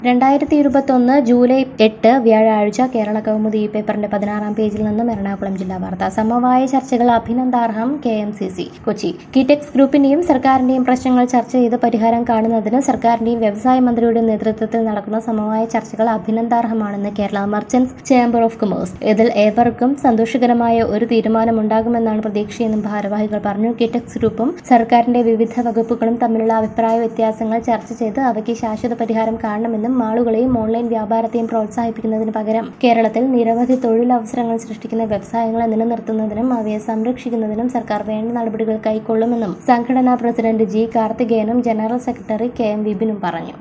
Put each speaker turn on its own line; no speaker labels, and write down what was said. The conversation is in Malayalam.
2021 ജൂലൈ 8 വ്യാഴാഴ്ച കേരള കൗമുദി പേപ്പറിന്റെ 16-ാം പേജിൽ നിന്നും എറണാകുളം ജില്ലാ വാർത്ത. സമവായ ചർച്ചകൾ അഭിനന്ദാർഹം KMCC കൊച്ചി. കിറ്റെക്സ് ഗ്രൂപ്പിന്റെയും സർക്കാരിന്റെയും പ്രശ്നങ്ങൾ ചർച്ച ചെയ്ത് പരിഹാരം കാണുന്നതിന് സർക്കാരിന്റെയും വ്യവസായ മന്ത്രിയുടെ നേതൃത്വത്തിൽ നടക്കുന്ന സമവായ ചർച്ചകൾ അഭിനന്ദാർഹമാണെന്ന് Kerala merchants chamber of commerce. ഇതിൽ ഏവർക്കും സന്തോഷകരമായ ഒരു തീരുമാനമുണ്ടാകുമെന്നാണ് പ്രതീക്ഷയെന്നും ഭാരവാഹികൾ പറഞ്ഞു. കിറ്റെക്സ് ഗ്രൂപ്പും സർക്കാരിന്റെ വിവിധ വകുപ്പുകളും തമ്മിലുള്ള അഭിപ്രായ വ്യത്യാസങ്ങൾ ചർച്ച ചെയ്ത് അവയ്ക്ക് ശാശ്വത പരിഹാരം കാണണമെന്നും മാളുകളെയും ഓൺലൈൻ വ്യാപാരത്തെയും പ്രോത്സാഹിപ്പിക്കുന്നതിന് പകരം കേരളത്തിൽ നിരവധി തൊഴിലവസരങ്ങൾ സൃഷ്ടിക്കുന്ന വ്യവസായങ്ങളെ നിലനിർത്തുന്നതിനും അവയെ സംരക്ഷിക്കുന്നതിനും സർക്കാർ വേണ്ട നടപടികൾ കൈക്കൊള്ളുമെന്നും സംഘടനാ പ്രസിഡന്റ് G. കാർത്തികേയനും ജനറൽ സെക്രട്ടറി KM വിപിനും പറഞ്ഞു.